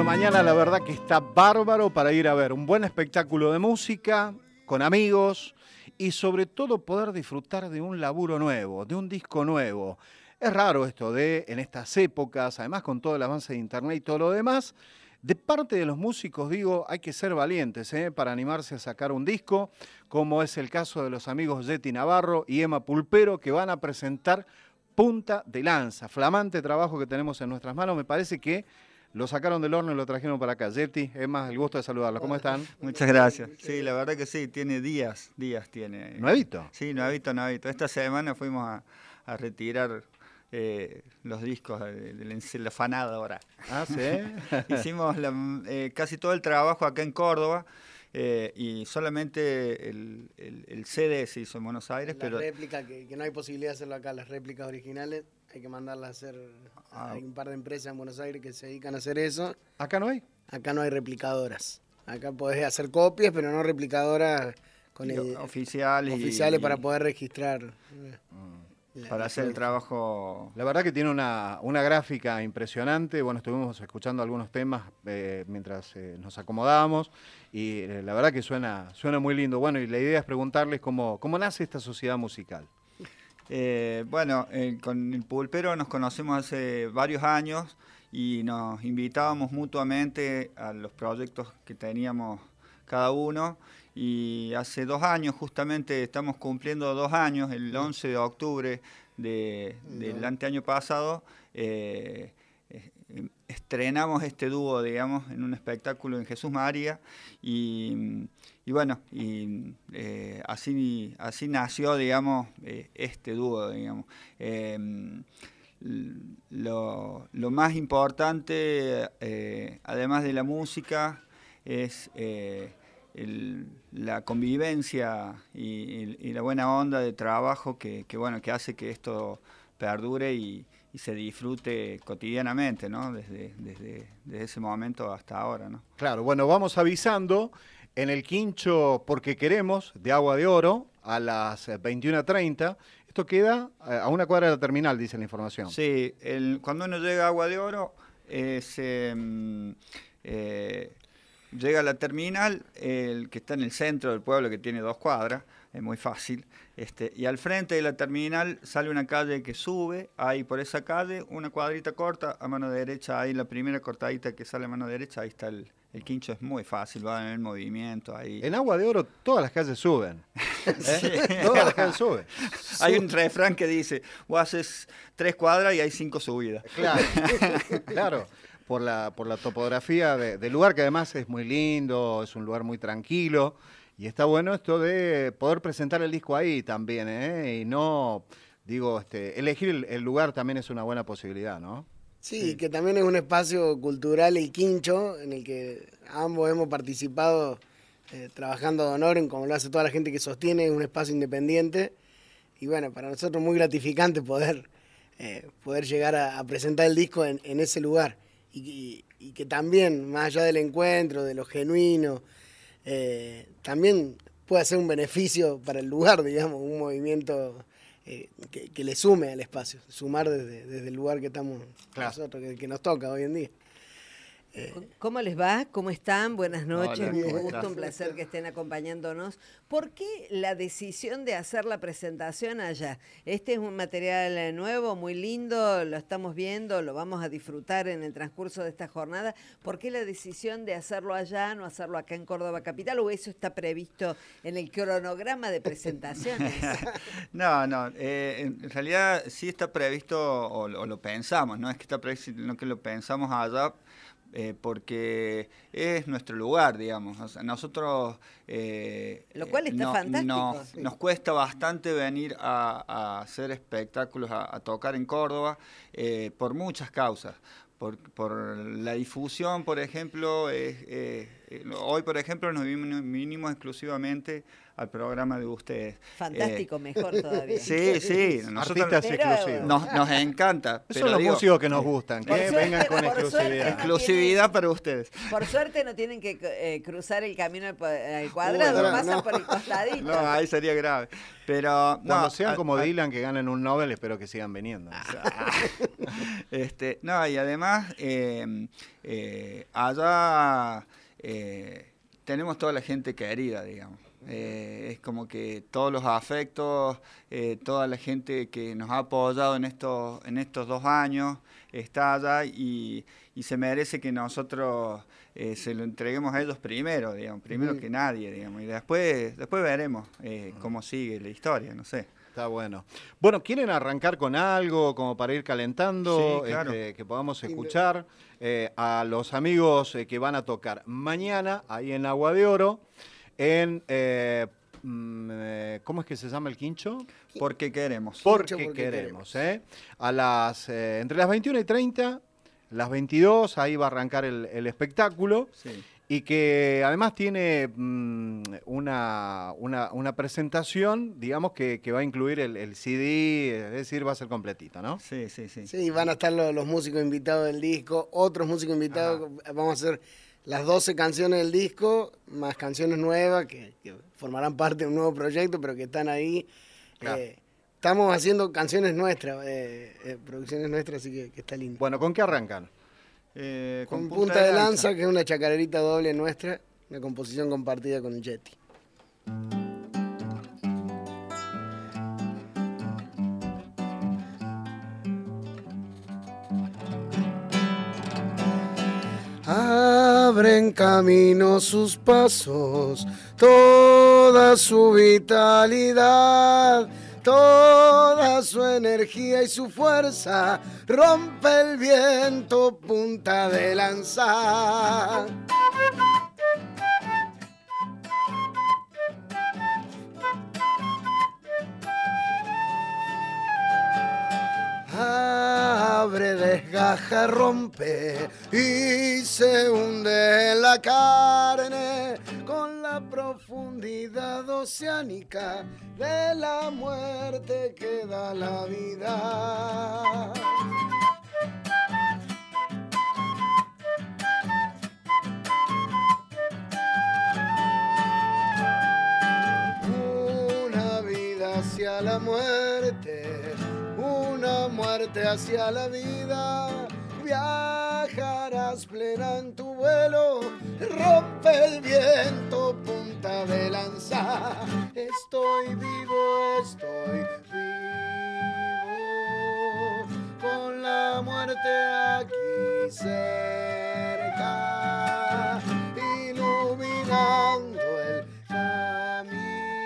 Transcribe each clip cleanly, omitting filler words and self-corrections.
Bueno, mañana la verdad que está bárbaro para ir a ver un buen espectáculo de música, con amigos y sobre todo poder disfrutar de un laburo nuevo, de un disco nuevo. Es raro esto de, en estas épocas, además con todo el avance de internet y todo lo demás, de parte de los músicos, digo, hay que ser valientes para animarse a sacar un disco, como es el caso de los amigos Yeti Navarro y Emma Pulpero, que van a presentar Punta de Lanza, flamante trabajo que tenemos en nuestras manos. Me parece que lo sacaron del horno y lo trajeron para acá. Yeti, Emma, el gusto de saludarlos. ¿Cómo están? Muchas gracias. Sí, la verdad que sí, tiene días tiene. ¿Nuevito? Sí, nuevito. Esta semana fuimos a retirar los discos de la encelofanada ahora. Ah, ¿sí? Hicimos casi todo el trabajo acá en Córdoba. Y solamente el CD se hizo en Buenos Aires. La réplica, que no hay posibilidad de hacerlo acá, las réplicas originales hay que mandarlas a hacer. Hay un par de empresas en Buenos Aires que se dedican a hacer eso. ¿Acá no hay? Acá no hay replicadoras. Acá podés hacer copias, pero no replicadoras con oficiales para poder registrar. Para hacer el trabajo. La verdad que tiene una gráfica impresionante. Bueno, estuvimos escuchando algunos temas mientras nos acomodábamos y la verdad que suena muy lindo. Bueno, y la idea es preguntarles cómo nace esta sociedad musical. Con el Pulpero nos conocemos hace varios años y nos invitábamos mutuamente a los proyectos que teníamos cada uno. Y hace 2 años, justamente estamos cumpliendo 2 años, el 11 de octubre del anteaño pasado, estrenamos este dúo, digamos, en un espectáculo en Jesús María así nació, digamos, este dúo, digamos. Lo más importante, además de la música, es la convivencia y la buena onda de trabajo que hace que esto perdure y se disfrute cotidianamente, ¿no? Desde ese momento hasta ahora, ¿no? Claro, bueno, vamos avisando en el Quincho Porque Queremos, de Agua de Oro, a las 21:30. Esto queda a una cuadra de la terminal, dice la información. Sí, cuando uno llega a Agua de Oro, llega a la terminal, el que está en el centro del pueblo, que tiene 2 cuadras, es muy fácil. Y al frente de la terminal sale una calle que sube, ahí por esa calle, una cuadrita corta, a mano derecha, ahí la primera cortadita que sale a mano derecha, ahí está el Quincho, es muy fácil, va en el movimiento ahí. En Agua de Oro todas las calles suben. Sí. Todas las calles suben. Hay un refrán que dice, vos haces 3 cuadras y hay 5 subidas. Claro, claro. Por la topografía del lugar, que además es muy lindo, es un lugar muy tranquilo. Y está bueno esto de poder presentar el disco ahí también, y no, digo, elegir el lugar también es una buena posibilidad, ¿no? Sí, que también es un espacio cultural, el Quincho, en el que ambos hemos participado trabajando de honor, como lo hace toda la gente que sostiene, es un espacio independiente. Y bueno, para nosotros muy gratificante poder llegar a presentar el disco en ese lugar. Y que también, más allá del encuentro, de lo genuino, también puede ser un beneficio para el lugar, digamos, un movimiento que le sume al espacio, sumar desde el lugar que estamos nosotros, que nos toca hoy en día. ¿Cómo les va? ¿Cómo están? Buenas noches, Hola, un ¿cómo gusto, estás? un placer que estén acompañándonos. ¿Por qué la decisión de hacer la presentación allá? Este es un material nuevo, muy lindo, lo estamos viendo, lo vamos a disfrutar en el transcurso de esta jornada. ¿Por qué la decisión de hacerlo allá, no hacerlo acá en Córdoba Capital? ¿O eso está previsto en el cronograma de presentaciones? No, en realidad sí está previsto, o lo pensamos, no es que está previsto, sino que lo pensamos allá, porque es nuestro lugar, digamos. O sea, nosotros Lo cual está fantástico. nos cuesta bastante venir a hacer espectáculos, a tocar en Córdoba, por muchas causas. Por la difusión, por ejemplo, hoy, por ejemplo, nos vinimos exclusivamente al programa de ustedes. Fantástico, mejor todavía. Sí, Artistas exclusivos. Nos encanta. Esos son los músicos que nos gustan, que suerte- vengan con por suerte exclusividad. no Exclusividad para ustedes. Por suerte no tienen que cruzar el camino al cuadrado, no, pasan no. por el costadito. No, ahí sería grave. Pero Cuando no, sean como Dylan, que ganen un Nobel, espero que sigan viniendo. No, y además allá tenemos toda la gente querida, digamos. Es como que todos los afectos, toda la gente que nos ha apoyado en estos 2 años está allá y se merece que nosotros se lo entreguemos a ellos primero, digamos, primero que nadie, digamos, y después veremos cómo sigue la historia, no sé. Está bueno. Bueno, ¿quieren arrancar con algo como para ir calentando? Sí, claro. Que podamos escuchar a los amigos que van a tocar mañana ahí en Agua de Oro, en... ¿cómo es que se llama el quincho? Porque queremos. Porque queremos. A las, entre las 21:30, las 22, ahí va a arrancar el espectáculo. Sí. Y que además tiene una presentación, digamos, que va a incluir el CD, es decir, va a ser completito, ¿no? Sí. Sí, van a estar los músicos invitados del disco, otros músicos invitados. Vamos a hacer las 12 canciones del disco, más canciones nuevas que formarán parte de un nuevo proyecto, pero que están ahí. Claro. Estamos haciendo canciones nuestras, producciones nuestras, así que está lindo. Bueno, ¿con qué arrancan? Con Punta de Lanza, que es una chacarerita doble nuestra, una composición compartida con el Yeti. Abren camino sus pasos, toda su vitalidad, toda su energía y su fuerza, rompe el viento, punta de lanza. Abre, desgaja, rompe y se hunde en la carne con la profundidad oceánica de la muerte que da la vida. Una vida hacia la muerte, una muerte hacia la vida, viajarás plena en tu vuelo, rompe el viento, punta de lanza. Estoy vivo, con la muerte aquí cerca, iluminando el camino.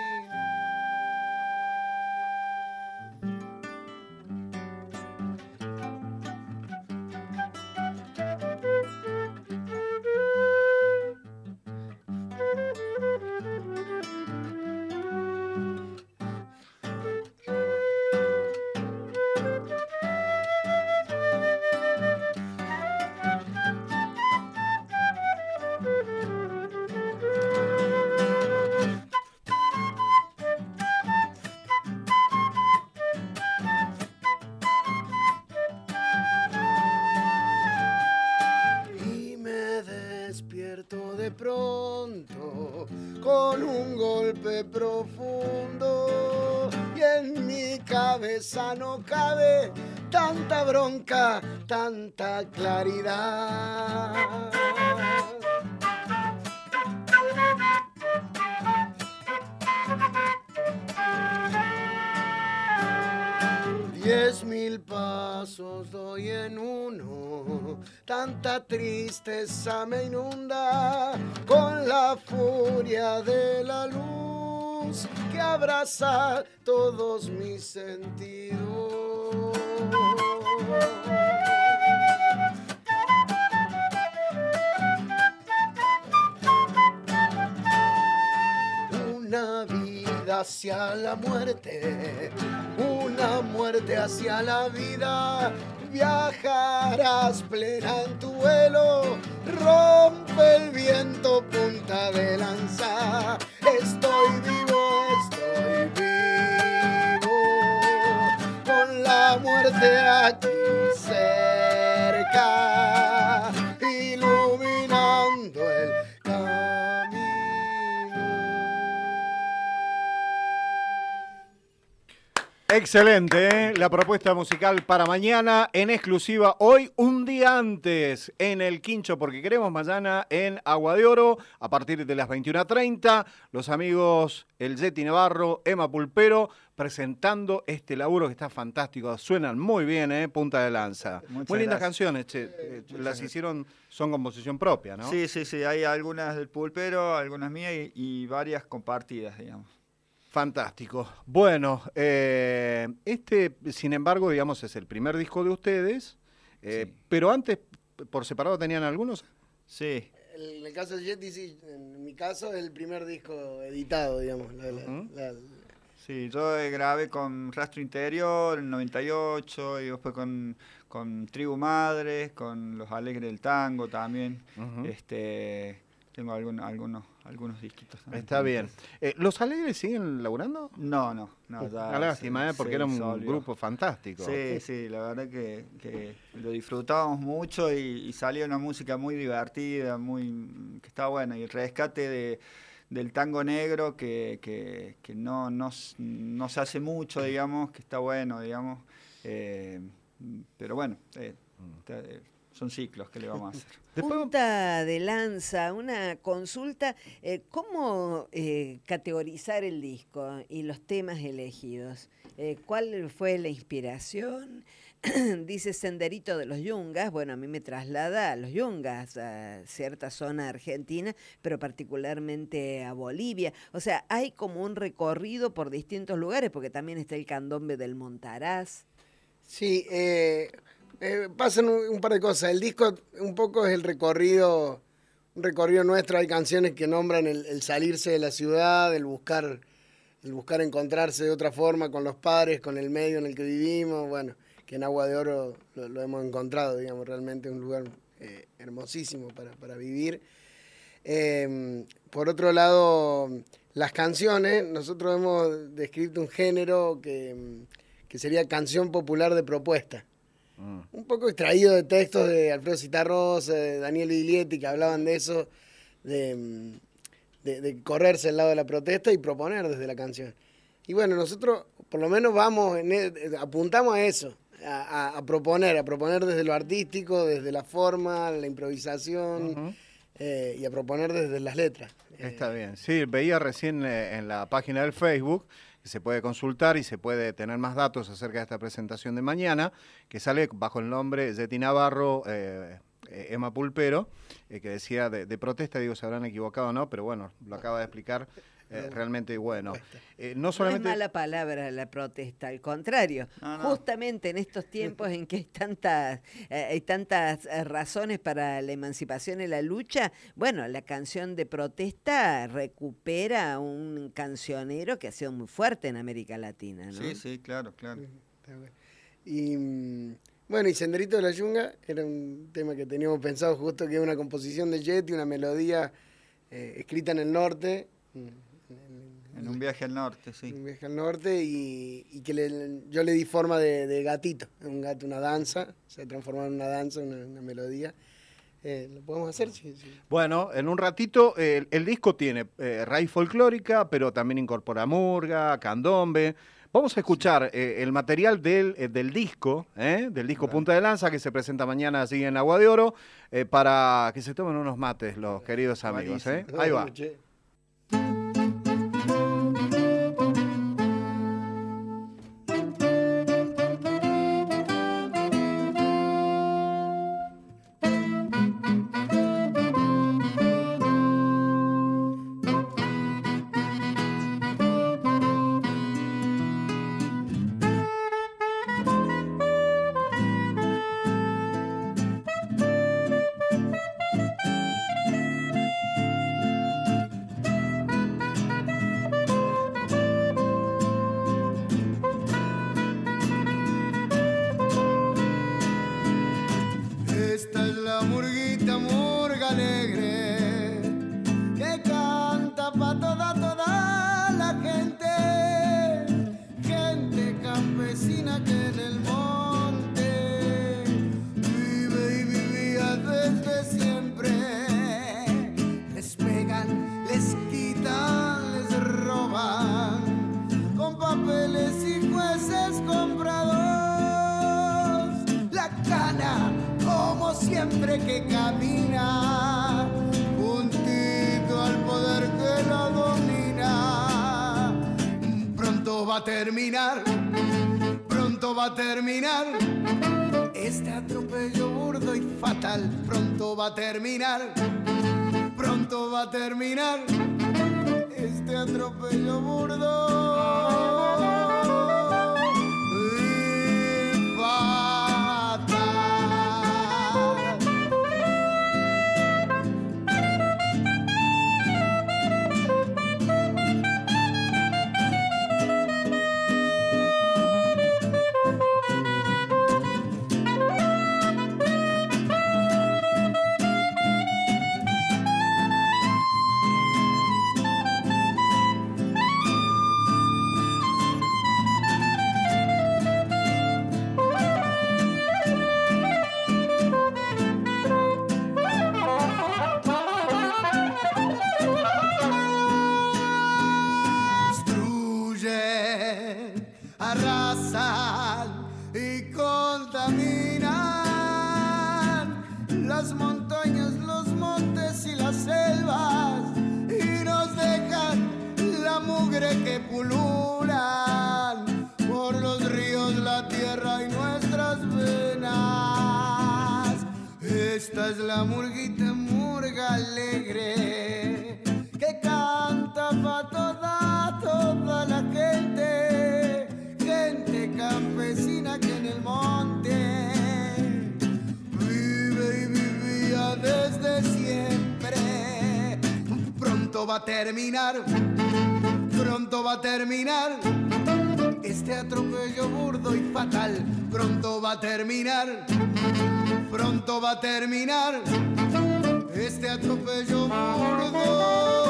De pronto con un golpe profundo y en mi cabeza no cabe tanta bronca, tanta claridad. 10.000 pasos doy en uno, tanta tristeza me inunda con la furia de la luz que abraza todos mis sentidos. Una vida hacia la muerte, una muerte hacia la vida, viajarás plena en tu vuelo, rompe el viento, punta de lanza. Estoy vivo, desde aquí cerca, iluminando el camino. Excelente, ¿eh? La propuesta musical para mañana en exclusiva hoy, un día antes en el Quincho, porque queremos mañana en Agua de Oro a partir de las 21:30. Los amigos El Yeti Navarro, Emma Pulpero, presentando este laburo que está fantástico. Suenan muy bien, punta de lanza. Muchas muy lindas gracias. canciones, che. Las hicieron, son composición propia, ¿no? Sí, sí, sí. Hay algunas del Pulpero, algunas mías y varias compartidas, digamos. Fantástico. Bueno, este, sin embargo, digamos, es el primer disco de ustedes, Sí. pero antes, por separado, ¿tenían algunos? Sí. En el caso de Yeti, sí, en mi caso es el primer disco editado, digamos. Sí, yo grabé con Rastro Interior en 98 y después con Tribu Madres, con Los Alegres del Tango también. Ujú. Tengo algunos disquitos también. Está bien. ¿Los Alegres siguen laburando? No, ya Una lástima, porque era un disolvió. grupo fantástico. Sí, sí, la verdad que lo disfrutábamos mucho y salía una música muy divertida, que está buena. Y el rescate del tango negro que no se hace mucho, digamos, que está bueno, digamos. Pero bueno, son ciclos que le vamos a hacer. Después- Punta de lanza, una consulta, ¿cómo categorizar el disco y los temas elegidos? ¿Cuál fue la inspiración? Dice Senderito de los Yungas, bueno, a mí me traslada a los Yungas, a cierta zona argentina, pero particularmente a Bolivia. O sea, hay como un recorrido por distintos lugares, porque también está el candombe del Montaraz. Sí, pasan un par de cosas. El disco un poco es un recorrido nuestro. Hay canciones que nombran el salirse de la ciudad, el buscar encontrarse de otra forma con los padres, con el medio en el que vivimos. Bueno, que en Agua de Oro lo hemos encontrado, digamos, realmente un lugar hermosísimo para vivir. Por otro lado, las canciones, nosotros hemos descrito un género que sería canción popular de propuesta. Un poco extraído de textos de Alfredo Citarrosa, de Daniel Iglietti, que hablaban de eso, de correrse al lado de la protesta y proponer desde la canción. Y bueno, nosotros por lo menos apuntamos a eso, a proponer desde lo artístico, desde la forma, la improvisación, y a proponer desde las letras. Está bien. Sí, veía recién en la página del Facebook que se puede consultar y se puede tener más datos acerca de esta presentación de mañana, que sale bajo el nombre Yeti Navarro, Emma Pulpero, que decía de protesta, digo, se habrán equivocado o no, pero bueno, lo acaba de explicar. Realmente bueno. No solamente... No es mala palabra la protesta, al contrario. No. Justamente en estos tiempos en que hay tantas razones para la emancipación y la lucha, bueno, la canción de protesta recupera un cancionero que ha sido muy fuerte en América Latina, ¿no? Sí, sí, claro. Y bueno, y Senderito de la Yunga era un tema que teníamos pensado justo, que es una composición de Yeti, una melodía escrita en el norte. En un viaje al norte, sí. Un viaje al norte y que yo le di forma de gatito, un gato, una danza, se transformó en una danza, una melodía. ¿Lo podemos hacer? Sí. Bueno, en un ratito el disco tiene raíz folclórica, pero también incorpora murga, candombe. Vamos a escuchar el material del disco Punta de Lanza, que se presenta mañana así en Agua de Oro, para que se tomen unos mates los queridos amigos. Ahí va. Esta es la murguita, murga alegre, que canta pa' toda la gente campesina que en el monte como siempre que camina, juntito al poder que la domina. Pronto va a terminar, pronto va a terminar este atropello burdo y fatal. Pronto va a terminar, pronto va a terminar este atropello burdo. Arrasan y contaminan las montañas, los montes y las selvas, y nos dejan la mugre que pululan por los ríos, la tierra y nuestras venas. Esta es la murguita, murga alegre, que canta pa' toda la gente, gente campesina que en el monte vive y vivía desde siempre. Pronto va a terminar, pronto va a terminar este atropello burdo y fatal. Pronto va a terminar, pronto va a terminar este atropello burdo.